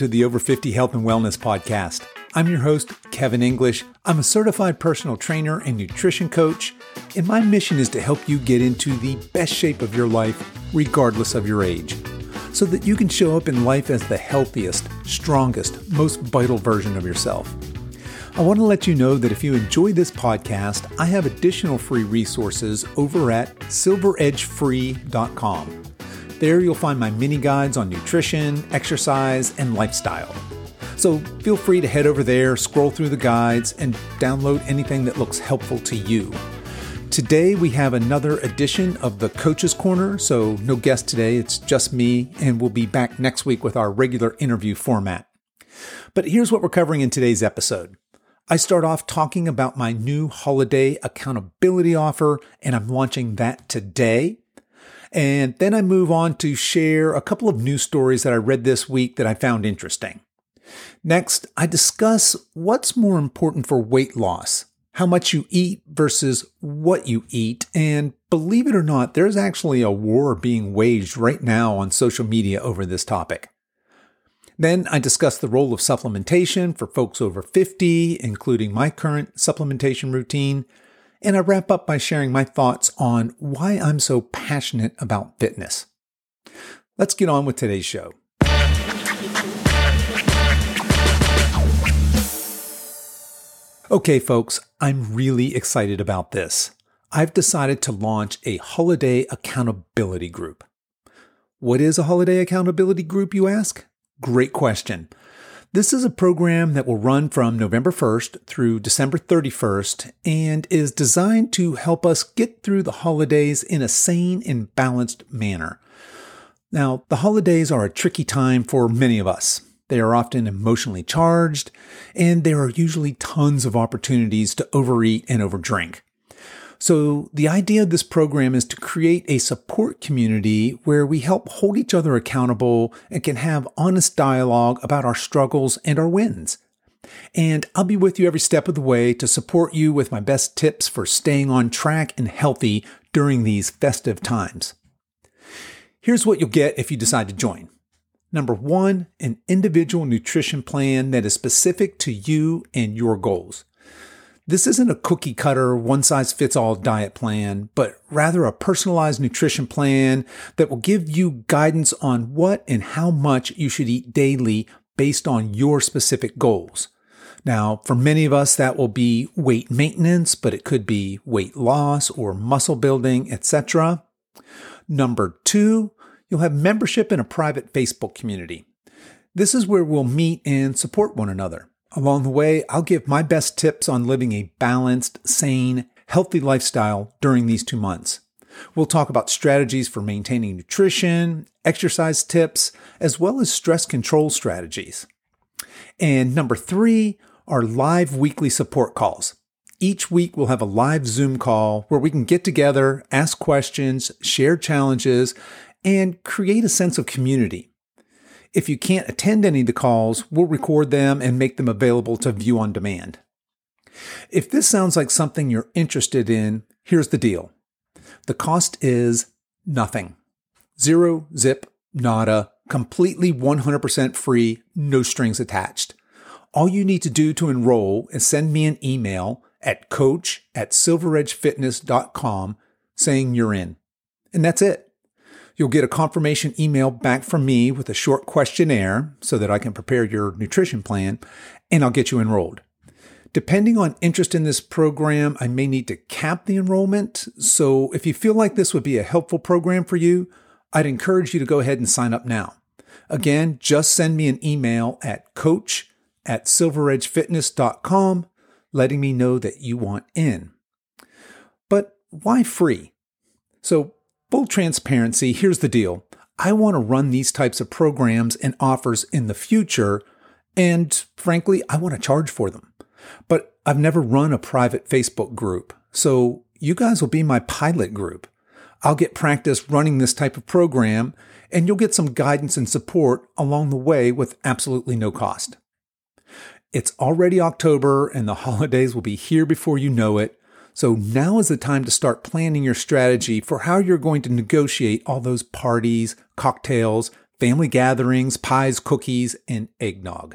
to the Over 50 Health and Wellness Podcast. I'm your host, Kevin English. I'm a certified personal trainer and nutrition coach, and my mission is to help you get into the best shape of your life, regardless of your age, so that you can show up in life as the healthiest, strongest, most vital version of yourself. I want to let you know that if you enjoy this podcast, I have additional free resources over at silveredgefree.com. There you'll find my mini guides on nutrition, exercise, and lifestyle. So feel free to head over there, scroll through the guides, and download anything that looks helpful to you. Today we have another edition of the Coach's Corner, so no guest today, it's just me, and we'll be back next week with our regular interview format. But here's what we're covering in today's episode. I start off talking about my new holiday accountability offer, and I'm launching that today. And then I move on to share a couple of news stories that I read this week that I found interesting. Next, I discuss what's more important for weight loss, how much you eat versus what you eat. And believe it or not, there's actually a war being waged right now on social media over this topic. Then I discuss the role of supplementation for folks over 50, including my current supplementation routine. And I wrap up by sharing my thoughts on why I'm so passionate about fitness. Let's get on with today's show. Okay, folks, I'm really excited about this. I've decided to launch a holiday accountability group. What is a holiday accountability group, you ask? Great question. This is a program that will run from November 1st through December 31st and is designed to help us get through the holidays in a sane and balanced manner. Now, the holidays are a tricky time for many of us. They are often emotionally charged, and there are usually tons of opportunities to overeat and overdrink. So the idea of this program is to create a support community where we help hold each other accountable and can have honest dialogue about our struggles and our wins. And I'll be with you every step of the way to support you with my best tips for staying on track and healthy during these festive times. Here's what you'll get if you decide to join. Number 1, an individual nutrition plan that is specific to you and your goals. This isn't a cookie-cutter, one-size-fits-all diet plan, but rather a personalized nutrition plan that will give you guidance on what and how much you should eat daily based on your specific goals. Now, for many of us, that will be weight maintenance, but it could be weight loss or muscle building, etc. Number 2, you'll have membership in a private Facebook community. This is where we'll meet and support one another. Along the way, I'll give my best tips on living a balanced, sane, healthy lifestyle during these 2 months. We'll talk about strategies for maintaining nutrition, exercise tips, as well as stress control strategies. And number 3 are live weekly support calls. Each week we'll have a live Zoom call where we can get together, ask questions, share challenges, and create a sense of community. If you can't attend any of the calls, we'll record them and make them available to view on demand. If this sounds like something you're interested in, here's the deal. The cost is nothing. Zero, zip, nada, completely 100% free, no strings attached. All you need to do to enroll is send me an email at coach@silveredgefitness.com saying you're in. And that's it. You'll get a confirmation email back from me with a short questionnaire so that I can prepare your nutrition plan, and I'll get you enrolled. Depending on interest in this program, I may need to cap the enrollment. So if you feel like this would be a helpful program for you, I'd encourage you to go ahead and sign up now. Again, just send me an email at coach@silveredgefitness.com letting me know that you want in. But why free? So full transparency, here's the deal. I want to run these types of programs and offers in the future, and frankly, I want to charge for them. But I've never run a private Facebook group, so you guys will be my pilot group. I'll get practice running this type of program, and you'll get some guidance and support along the way with absolutely no cost. It's already October, and the holidays will be here before you know it. So now is the time to start planning your strategy for how you're going to negotiate all those parties, cocktails, family gatherings, pies, cookies, and eggnog.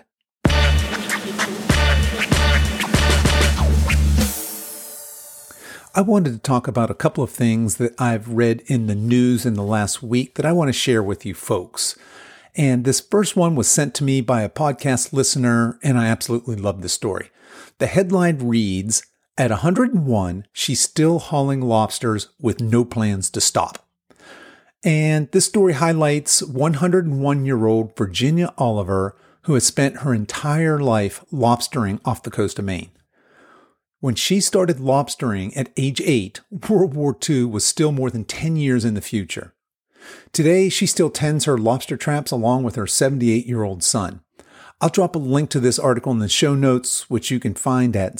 I wanted to talk about a couple of things that I've read in the news in the last week that I want to share with you folks. And this first one was sent to me by a podcast listener, and I absolutely love this story. The headline reads, "At 101, she's still hauling lobsters with no plans to stop." And this story highlights 101-year-old Virginia Oliver, who has spent her entire life lobstering off the coast of Maine. When she started lobstering at age 8, World War II was still more than 10 years in the future. Today, she still tends her lobster traps along with her 78-year-old son. I'll drop a link to this article in the show notes, which you can find at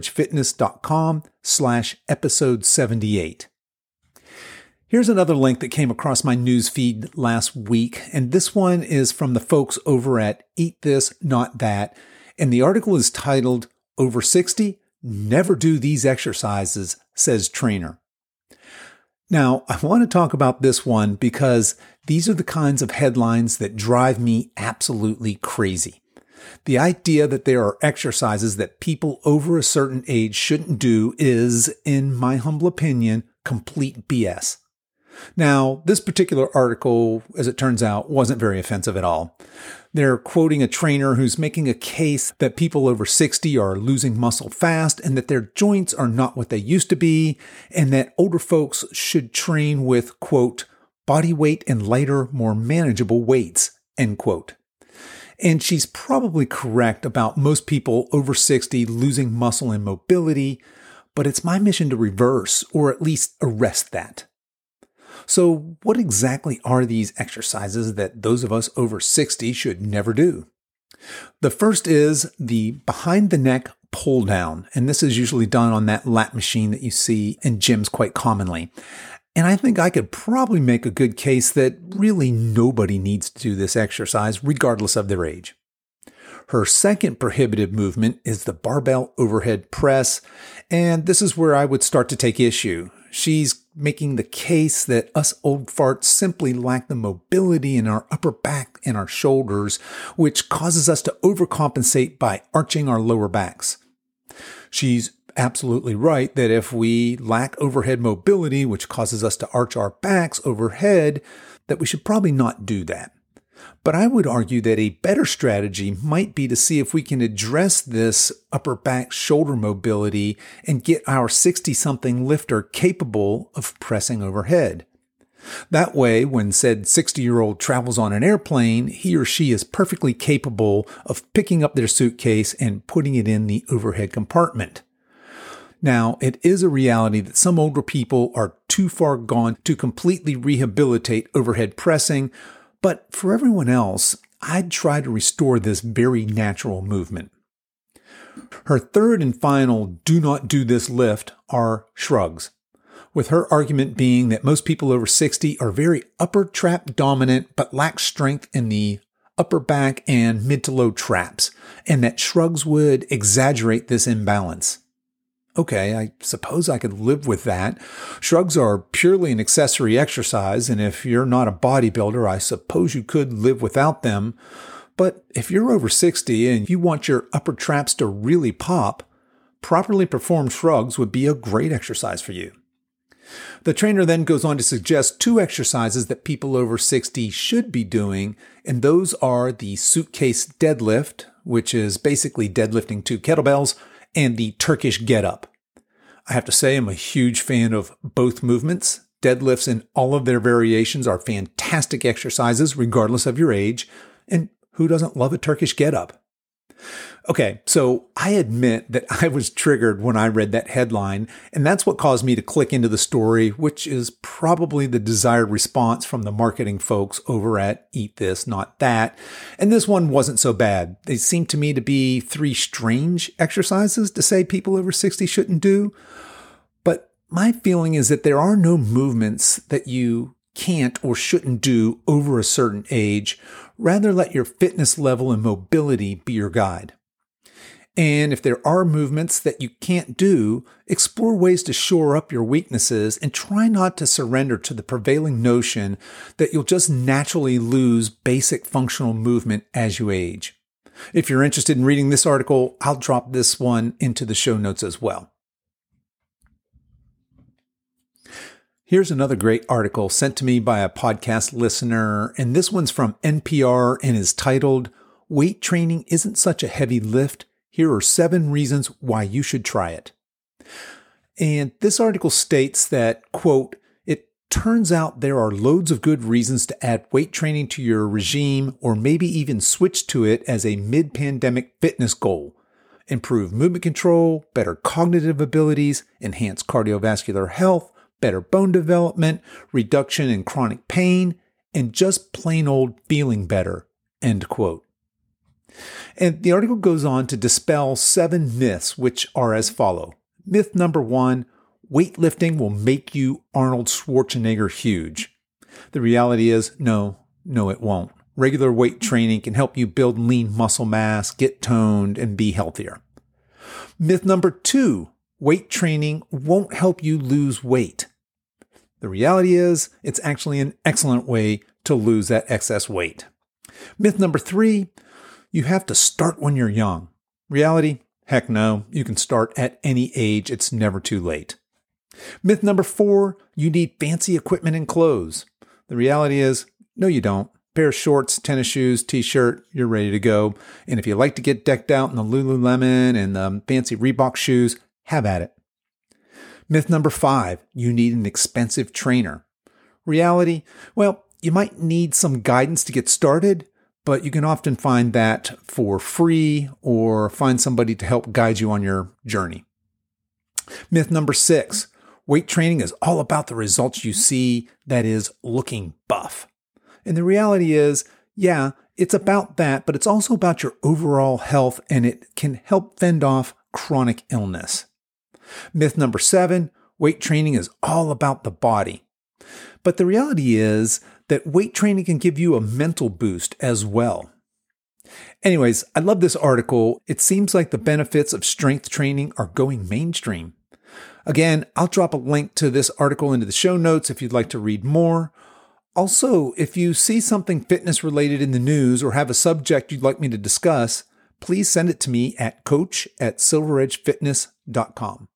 silveredgefitness.com/episode 78. Here's another link that came across my news feed last week, and this one is from the folks over at Eat This, Not That, and the article is titled, "Over 60? Never do these exercises, says trainer." Now, I want to talk about this one because these are the kinds of headlines that drive me absolutely crazy. The idea that there are exercises that people over a certain age shouldn't do is, in my humble opinion, complete BS. Now, this particular article, as it turns out, wasn't very offensive at all. They're quoting a trainer who's making a case that people over 60 are losing muscle fast and that their joints are not what they used to be, and that older folks should train with, quote, body weight and lighter, more manageable weights, end quote. And she's probably correct about most people over 60 losing muscle and mobility, but it's my mission to reverse, or at least arrest that. So what exactly are these exercises that those of us over 60 should never do? The first is the behind the neck pull down, and this is usually done on that lat machine that you see in gyms quite commonly. And I think I could probably make a good case that really nobody needs to do this exercise regardless of their age. Her second prohibitive movement is the barbell overhead press, and this is where I would start to take issue. She's making the case that us old farts simply lack the mobility in our upper back and our shoulders, which causes us to overcompensate by arching our lower backs. She's absolutely right that if we lack overhead mobility, which causes us to arch our backs overhead, that we should probably not do that. But I would argue that a better strategy might be to see if we can address this upper back shoulder mobility and get our 60-something lifter capable of pressing overhead. That way, when said 60-year-old travels on an airplane, he or she is perfectly capable of picking up their suitcase and putting it in the overhead compartment. Now, it is a reality that some older people are too far gone to completely rehabilitate overhead pressing, but for everyone else, I'd try to restore this very natural movement. Her third and final do not do this lift are shrugs, with her argument being that most people over 60 are very upper trap dominant but lack strength in the upper back and mid to low traps, and that shrugs would exaggerate this imbalance. Okay, I suppose I could live with that. Shrugs are purely an accessory exercise, and if you're not a bodybuilder, I suppose you could live without them. But if you're over 60 and you want your upper traps to really pop, properly performed shrugs would be a great exercise for you. The trainer then goes on to suggest 2 exercises that people over 60 should be doing, and those are the suitcase deadlift, which is basically deadlifting 2 kettlebells, and the Turkish get-up. I have to say I'm a huge fan of both movements. Deadlifts in all of their variations are fantastic exercises regardless of your age, and who doesn't love a Turkish get-up? Okay, so I admit that I was triggered when I read that headline, and that's what caused me to click into the story, which is probably the desired response from the marketing folks over at Eat This, Not That. And this one wasn't so bad. They seemed to me to be 3 strange exercises to say people over 60 shouldn't do. But my feeling is that there are no movements that you can't or shouldn't do over a certain age. Rather, let your fitness level and mobility be your guide. And if there are movements that you can't do, explore ways to shore up your weaknesses and try not to surrender to the prevailing notion that you'll just naturally lose basic functional movement as you age. If you're interested in reading this article, I'll drop this one into the show notes as well. Here's another great article sent to me by a podcast listener, and this one's from NPR and is titled, "Weight Training Isn't Such a Heavy Lift. Here are 7 reasons why you should try it." And this article states that, quote, "It turns out there are loads of good reasons to add weight training to your regime or maybe even switch to it as a mid-pandemic fitness goal. Improve movement control, better cognitive abilities, enhance cardiovascular health, better bone development, reduction in chronic pain, and just plain old feeling better," end quote. And the article goes on to dispel 7 myths, which are as follow. Myth number 1, weightlifting will make you Arnold Schwarzenegger huge. The reality is, no, it won't. Regular weight training can help you build lean muscle mass, get toned, and be healthier. Myth number 2, weight training won't help you lose weight. The reality is, it's actually an excellent way to lose that excess weight. Myth number 3, you have to start when you're young. Reality? Heck no. You can start at any age. It's never too late. Myth number 4, you need fancy equipment and clothes. The reality is, no, you don't. Pair of shorts, tennis shoes, t-shirt, you're ready to go. And if you like to get decked out in the Lululemon and the fancy Reebok shoes, have at it. Myth number 5, you need an expensive trainer. Reality? Well, you might need some guidance to get started, but you can often find that for free or find somebody to help guide you on your journey. Myth number 6, weight training is all about the results you see, that is, looking buff. And the reality is, yeah, it's about that, but it's also about your overall health, and it can help fend off chronic illness. Myth number 7, weight training is all about the body. But the reality is that weight training can give you a mental boost as well. Anyways, I love this article. It seems like the benefits of strength training are going mainstream. Again, I'll drop a link to this article into the show notes if you'd like to read more. Also, if you see something fitness related in the news or have a subject you'd like me to discuss, please send it to me at coach@silveredgefitness.com.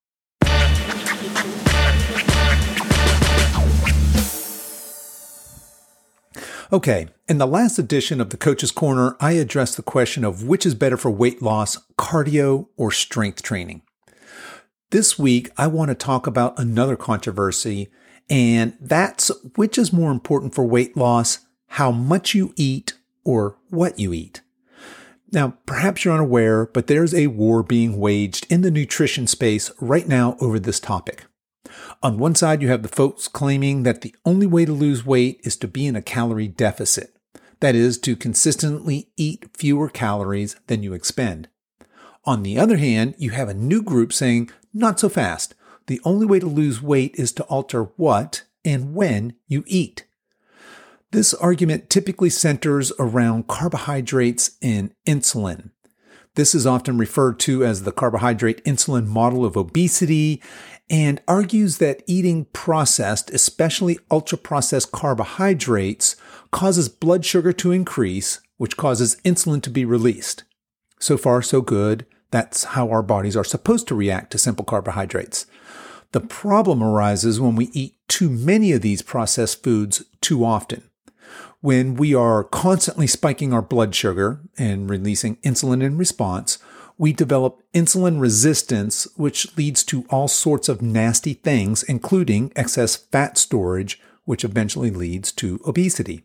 Okay, in the last edition of the Coach's Corner, I addressed the question of which is better for weight loss, cardio or strength training. This week, I want to talk about another controversy, and that's which is more important for weight loss, how much you eat or what you eat. Now, perhaps you're unaware, but there's a war being waged in the nutrition space right now over this topic. On one side, you have the folks claiming that the only way to lose weight is to be in a calorie deficit. That is, to consistently eat fewer calories than you expend. On the other hand, you have a new group saying, not so fast. The only way to lose weight is to alter what and when you eat. This argument typically centers around carbohydrates and insulin. This is often referred to as the carbohydrate insulin model of obesity and argues that eating processed, especially ultra-processed carbohydrates, causes blood sugar to increase, which causes insulin to be released. So far, so good. That's how our bodies are supposed to react to simple carbohydrates. The problem arises when we eat too many of these processed foods too often. When we are constantly spiking our blood sugar and releasing insulin in response, we develop insulin resistance, which leads to all sorts of nasty things, including excess fat storage, which eventually leads to obesity.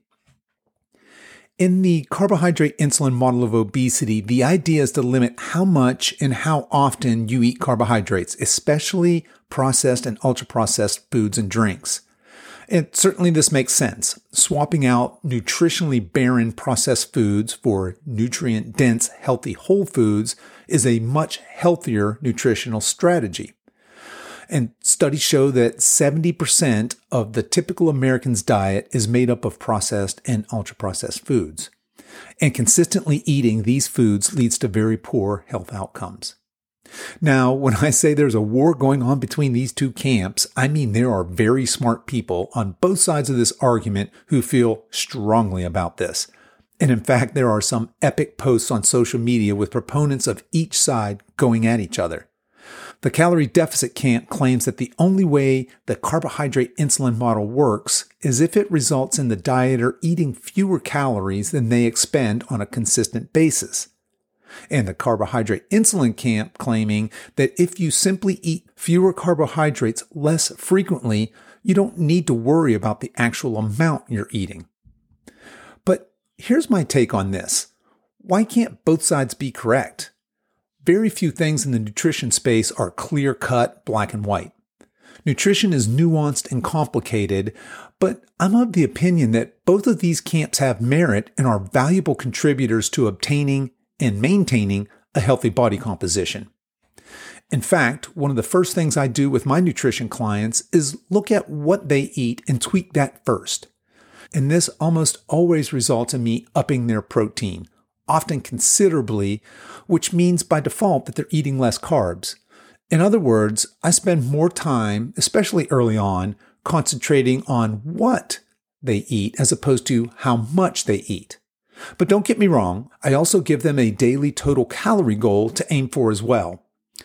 In the carbohydrate insulin model of obesity, the idea is to limit how much and how often you eat carbohydrates, especially processed and ultra-processed foods and drinks. And certainly this makes sense. Swapping out nutritionally barren processed foods for nutrient-dense, healthy whole foods is a much healthier nutritional strategy. And studies show that 70% of the typical American's diet is made up of processed and ultra-processed foods. And consistently eating these foods leads to very poor health outcomes. Now, when I say there's a war going on between these two camps, I mean there are very smart people on both sides of this argument who feel strongly about this. And in fact, there are some epic posts on social media with proponents of each side going at each other. The calorie deficit camp claims that the only way the carbohydrate insulin model works is if it results in the dieter eating fewer calories than they expend on a consistent basis. And the carbohydrate insulin camp claiming that if you simply eat fewer carbohydrates less frequently, you don't need to worry about the actual amount you're eating. But here's my take on this. Why can't both sides be correct? Very few things in the nutrition space are clear-cut, black and white. Nutrition is nuanced and complicated, but I'm of the opinion that both of these camps have merit and are valuable contributors to obtaining and maintaining a healthy body composition. In fact, one of the first things I do with my nutrition clients is look at what they eat and tweak that first. And this almost always results in me upping their protein, often considerably, which means by default that they're eating less carbs. In other words, I spend more time, especially early on, concentrating on what they eat as opposed to how much they eat. But don't get me wrong, I also give them a daily total calorie goal to aim for as well.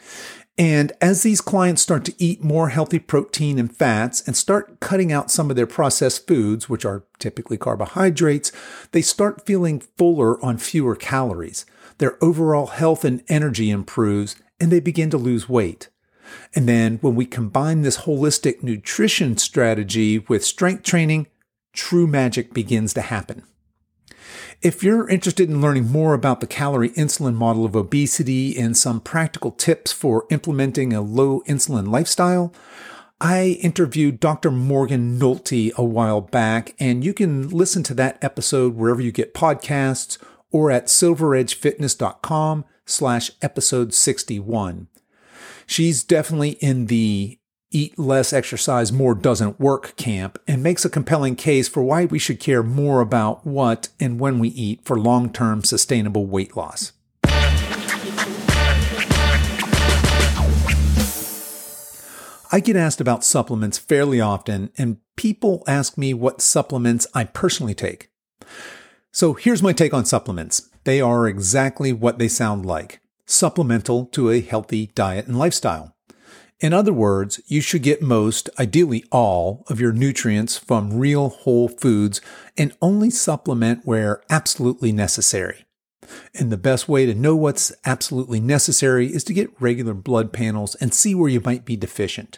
And as these clients start to eat more healthy protein and fats and start cutting out some of their processed foods, which are typically carbohydrates, they start feeling fuller on fewer calories. Their overall health and energy improves, and they begin to lose weight. And then when we combine this holistic nutrition strategy with strength training, true magic begins to happen. If you're interested in learning more about the calorie insulin model of obesity and some practical tips for implementing a low insulin lifestyle, I interviewed Dr. Morgan Nolte a while back, and you can listen to that episode wherever you get podcasts or at silveredgefitness.com/episode 61. She's definitely in the eat less, exercise more doesn't work camp and makes a compelling case for why we should care more about what and when we eat for long-term sustainable weight loss. I get asked about supplements fairly often, and people ask me what supplements I personally take. So here's my take on supplements. They are exactly what they sound like, supplemental to a healthy diet and lifestyle. In other words, you should get most, ideally all, of your nutrients from real whole foods and only supplement where absolutely necessary. And the best way to know what's absolutely necessary is to get regular blood panels and see where you might be deficient.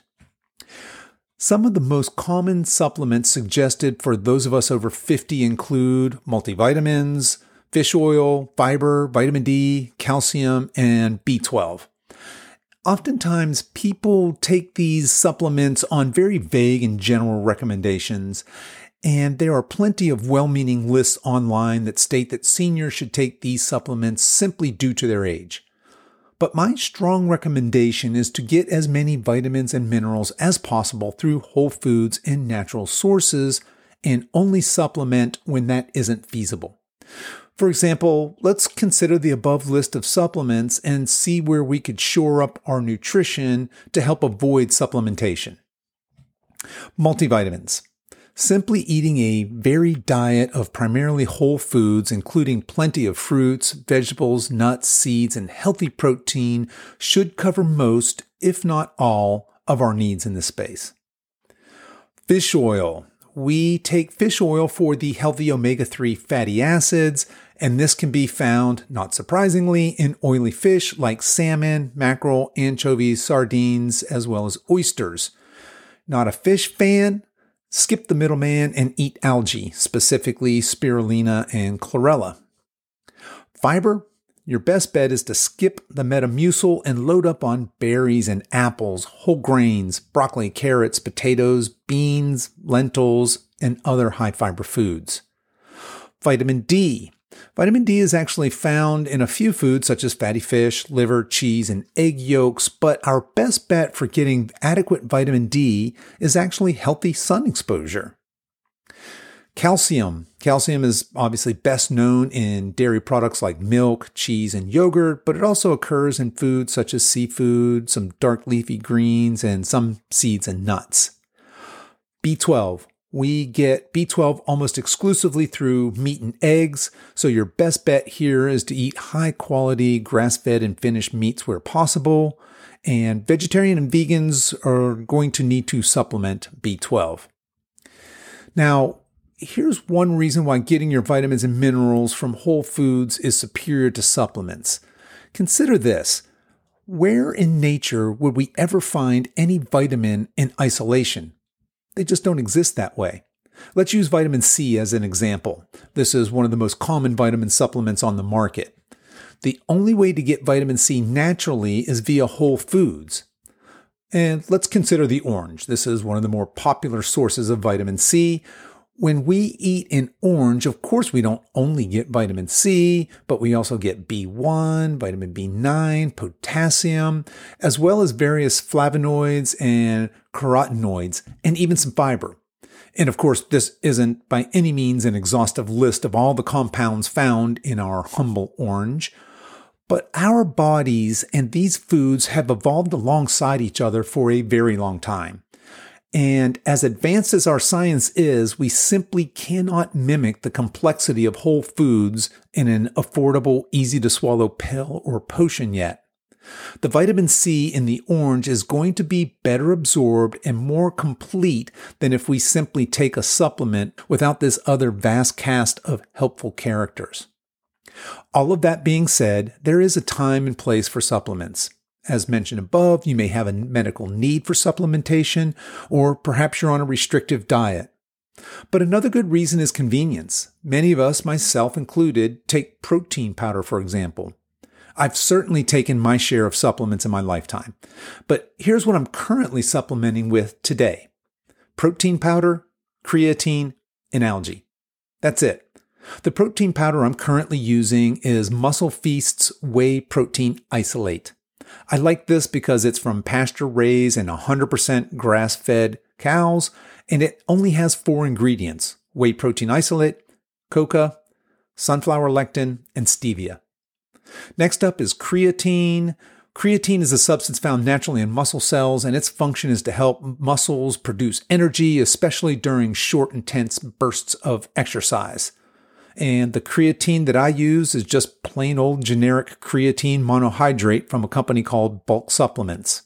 Some of the most common supplements suggested for those of us over 50 include multivitamins, fish oil, fiber, vitamin D, calcium, and B12. Oftentimes, people take these supplements on very vague and general recommendations, and there are plenty of well-meaning lists online that state that seniors should take these supplements simply due to their age. But my strong recommendation is to get as many vitamins and minerals as possible through whole foods and natural sources, and only supplement when that isn't feasible. For example, let's consider the above list of supplements and see where we could shore up our nutrition to help avoid supplementation. Multivitamins. Simply eating a varied diet of primarily whole foods, including plenty of fruits, vegetables, nuts, seeds, and healthy protein, should cover most, if not all, of our needs in this space. Fish oil. We take fish oil for the healthy omega-3 fatty acids, and this can be found, not surprisingly, in oily fish like salmon, mackerel, anchovies, sardines, as well as oysters. Not a fish fan? Skip the middleman and eat algae, specifically spirulina and chlorella. Fiber? Your best bet is to skip the Metamucil and load up on berries and apples, whole grains, broccoli, carrots, potatoes, beans, lentils, and other high-fiber foods. Vitamin D. Vitamin D is actually found in a few foods such as fatty fish, liver, cheese, and egg yolks, but our best bet for getting adequate vitamin D is actually healthy sun exposure. Calcium. Calcium is obviously best known in dairy products like milk, cheese, and yogurt, but it also occurs in foods such as seafood, some dark leafy greens, and some seeds and nuts. B12. We get B12 almost exclusively through meat and eggs, so your best bet here is to eat high-quality grass-fed and finished meats where possible, and vegetarian and vegans are going to need to supplement B12. Now, here's one reason why getting your vitamins and minerals from whole foods is superior to supplements. Consider this. Where in nature would we ever find any vitamin in isolation? They just don't exist that way. Let's use vitamin C as an example. This is one of the most common vitamin supplements on the market. The only way to get vitamin C naturally is via whole foods. And let's consider the orange. This is one of the more popular sources of vitamin C. When we eat an orange, of course, we don't only get vitamin C, but we also get B1, vitamin B9, potassium, as well as various flavonoids and carotenoids, and even some fiber. And of course, this isn't by any means an exhaustive list of all the compounds found in our humble orange, but our bodies and these foods have evolved alongside each other for a very long time. And as advanced as our science is, we simply cannot mimic the complexity of whole foods in an affordable, easy-to-swallow pill or potion yet. The vitamin C in the orange is going to be better absorbed and more complete than if we simply take a supplement without this other vast cast of helpful characters. All of that being said, there is a time and place for supplements. As mentioned above, you may have a medical need for supplementation, or perhaps you're on a restrictive diet. But another good reason is convenience. Many of us, myself included, take protein powder, for example. I've certainly taken my share of supplements in my lifetime. But here's what I'm currently supplementing with today. Protein powder, creatine, and algae. That's it. The protein powder I'm currently using is Muscle Feast's Whey Protein Isolate. I like this because it's from pasture-raised and 100% grass-fed cows, and it only has 4 ingredients: whey protein isolate, coca, sunflower lectin, and stevia. Next up is creatine. Creatine is a substance found naturally in muscle cells, and its function is to help muscles produce energy, especially during short, intense bursts of exercise. And the creatine that I use is just plain old generic creatine monohydrate from a company called Bulk Supplements.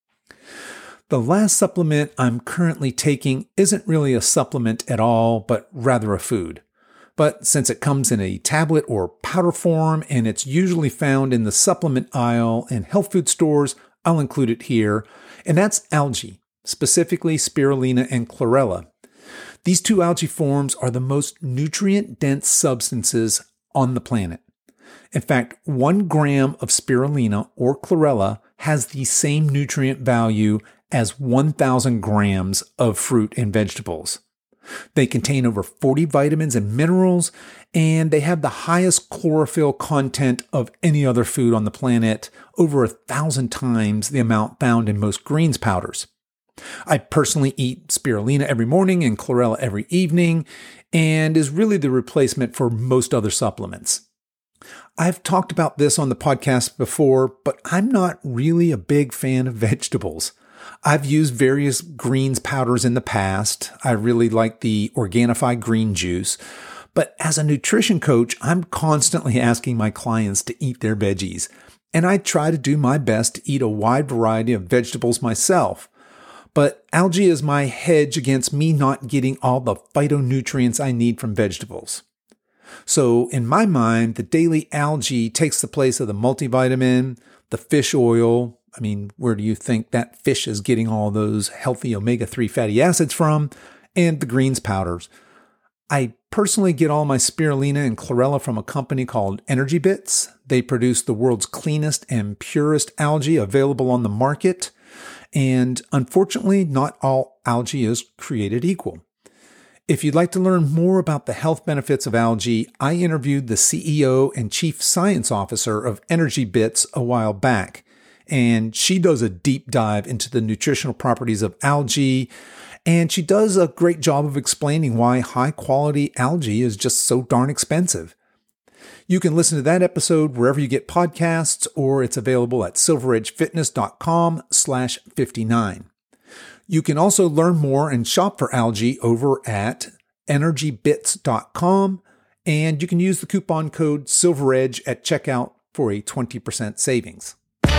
The last supplement I'm currently taking isn't really a supplement at all, but rather a food. But since it comes in a tablet or powder form and it's usually found in the supplement aisle in health food stores, I'll include it here. And that's algae, specifically spirulina and chlorella. These 2 algae forms are the most nutrient-dense substances on the planet. In fact, 1 gram of spirulina or chlorella has the same nutrient value as 1,000 grams of fruit and vegetables. They contain over 40 vitamins and minerals, and they have the highest chlorophyll content of any other food on the planet, over 1,000 times the amount found in most greens powders. I personally eat spirulina every morning and chlorella every evening, and is really the replacement for most other supplements. I've talked about this on the podcast before, but I'm not really a big fan of vegetables. I've used various greens powders in the past. I really like the Organifi green juice. But as a nutrition coach, I'm constantly asking my clients to eat their veggies. And I try to do my best to eat a wide variety of vegetables myself. But algae is my hedge against me not getting all the phytonutrients I need from vegetables. So in my mind, the daily algae takes the place of the multivitamin, the fish oil. I mean, where do you think that fish is getting all those healthy omega-3 fatty acids from? And the greens powders. I personally get all my spirulina and chlorella from a company called Energy Bits. They produce the world's cleanest and purest algae available on the market. And unfortunately, not all algae is created equal. If you'd like to learn more about the health benefits of algae, I interviewed the CEO and Chief Science Officer of Energy Bits a while back, and she does a deep dive into the nutritional properties of algae And she does a great job of explaining why high-quality algae is just so darn expensive. You can listen to that episode wherever you get podcasts, or it's available at silveredgefitness.com/59. You can also learn more and shop for algae over at energybits.com, and you can use the coupon code SilverEdge at checkout for a 20% savings.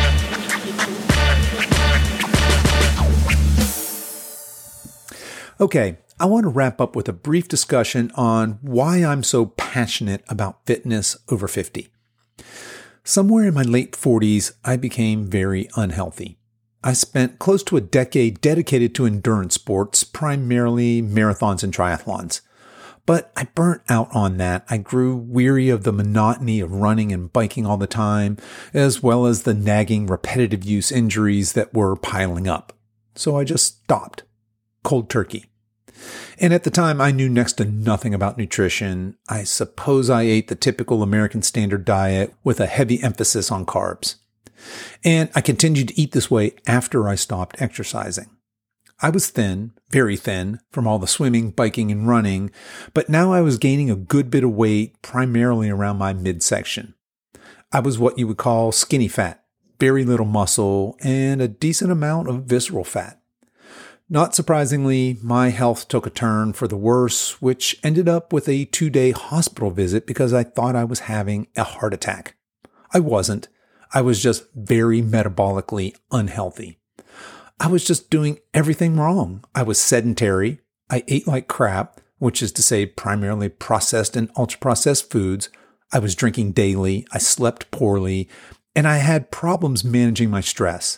Okay, I want to wrap up with a brief discussion on why I'm so passionate about fitness over 50. Somewhere in my late 40s, I became very unhealthy. I spent close to a decade dedicated to endurance sports, primarily marathons and triathlons. But I burnt out on that. I grew weary of the monotony of running and biking all the time, as well as the nagging repetitive use injuries that were piling up. So I just stopped. Cold turkey. And at the time, I knew next to nothing about nutrition. I suppose I ate the typical American standard diet with a heavy emphasis on carbs. And I continued to eat this way after I stopped exercising. I was thin, very thin, from all the swimming, biking, and running, but now I was gaining a good bit of weight, primarily around my midsection. I was what you would call skinny fat, very little muscle, and a decent amount of visceral fat. Not surprisingly, my health took a turn for the worse, which ended up with a 2-day hospital visit because I thought I was having a heart attack. I wasn't. I was just very metabolically unhealthy. I was just doing everything wrong. I was sedentary. I ate like crap, which is to say primarily processed and ultra-processed foods. I was drinking daily. I slept poorly, and I had problems managing my stress.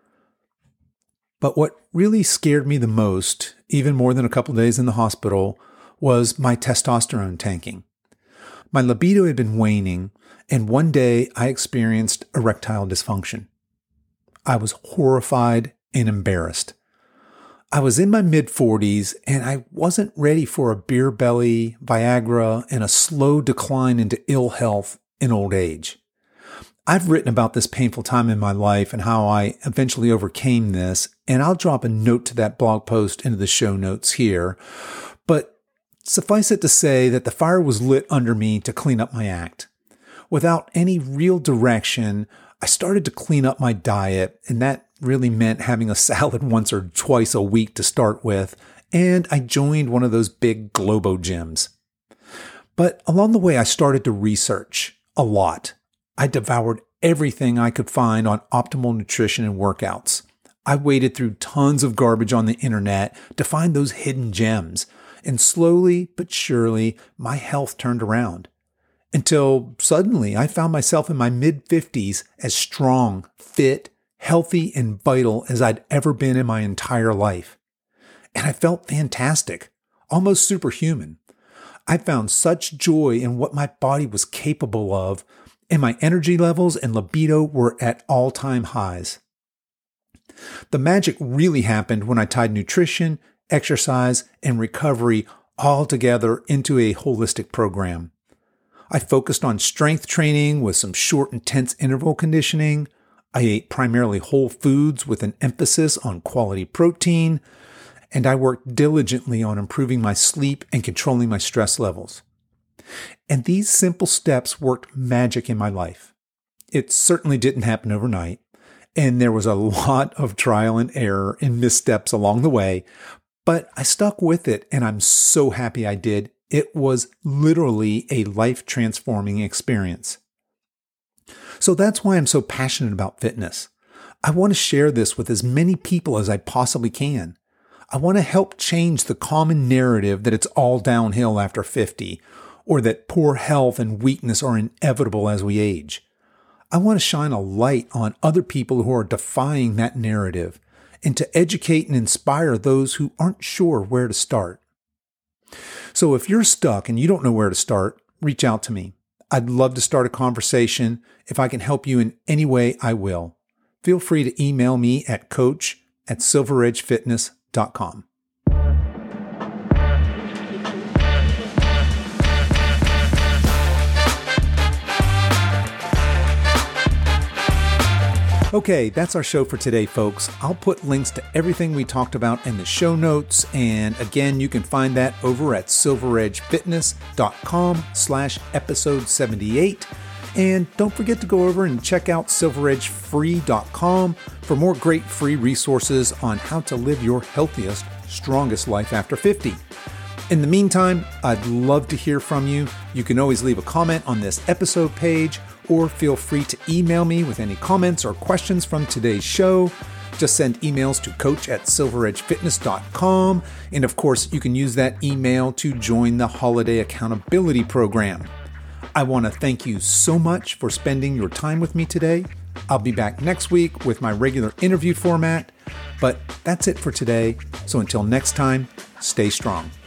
But what really scared me the most, even more than a couple days in the hospital, was my testosterone tanking. My libido had been waning, and one day I experienced erectile dysfunction. I was horrified and embarrassed. I was in my mid-40s, and I wasn't ready for a beer belly, Viagra, and a slow decline into ill health in old age. I've written about this painful time in my life and how I eventually overcame this, and I'll drop a note to that blog post into the show notes here. But suffice it to say that the fire was lit under me to clean up my act. Without any real direction, I started to clean up my diet, and that really meant having a salad once or twice a week to start with, and I joined one of those big Globo gyms. But along the way, I started to research a lot. I devoured everything I could find on optimal nutrition and workouts. I waded through tons of garbage on the internet to find those hidden gems, and slowly but surely, my health turned around. Until suddenly I found myself in my mid-50s as strong, fit, healthy, and vital as I'd ever been in my entire life. And I felt fantastic, almost superhuman. I found such joy in what my body was capable of, and my energy levels and libido were at all-time highs. The magic really happened when I tied nutrition, exercise, and recovery all together into a holistic program. I focused on strength training with some short, intense interval conditioning. I ate primarily whole foods with an emphasis on quality protein, and I worked diligently on improving my sleep and controlling my stress levels. And these simple steps worked magic in my life. It certainly didn't happen overnight, and there was a lot of trial and error and missteps along the way, but I stuck with it, and I'm so happy I did. It was literally a life-transforming experience. So that's why I'm so passionate about fitness. I want to share this with as many people as I possibly can. I want to help change the common narrative that it's all downhill after 50, or that poor health and weakness are inevitable as we age. I want to shine a light on other people who are defying that narrative, and to educate and inspire those who aren't sure where to start. So if you're stuck and you don't know where to start, reach out to me. I'd love to start a conversation. If I can help you in any way, I will. Feel free to email me at coach@silveredgefitness.com. Okay, that's our show for today, folks. I'll put links to everything we talked about in the show notes. And again, you can find that over at silveredgefitness.com/episode 78. And don't forget to go over and check out silveredgefree.com for more great free resources on how to live your healthiest, strongest life after 50. In the meantime, I'd love to hear from you. You can always leave a comment on this episode page, or feel free to email me with any comments or questions from today's show. Just send emails to coach@silveredgefitness.com. And of course, you can use that email to join the Holiday Accountability Program. I want to thank you so much for spending your time with me today. I'll be back next week with my regular interview format. But that's it for today. So until next time, stay strong.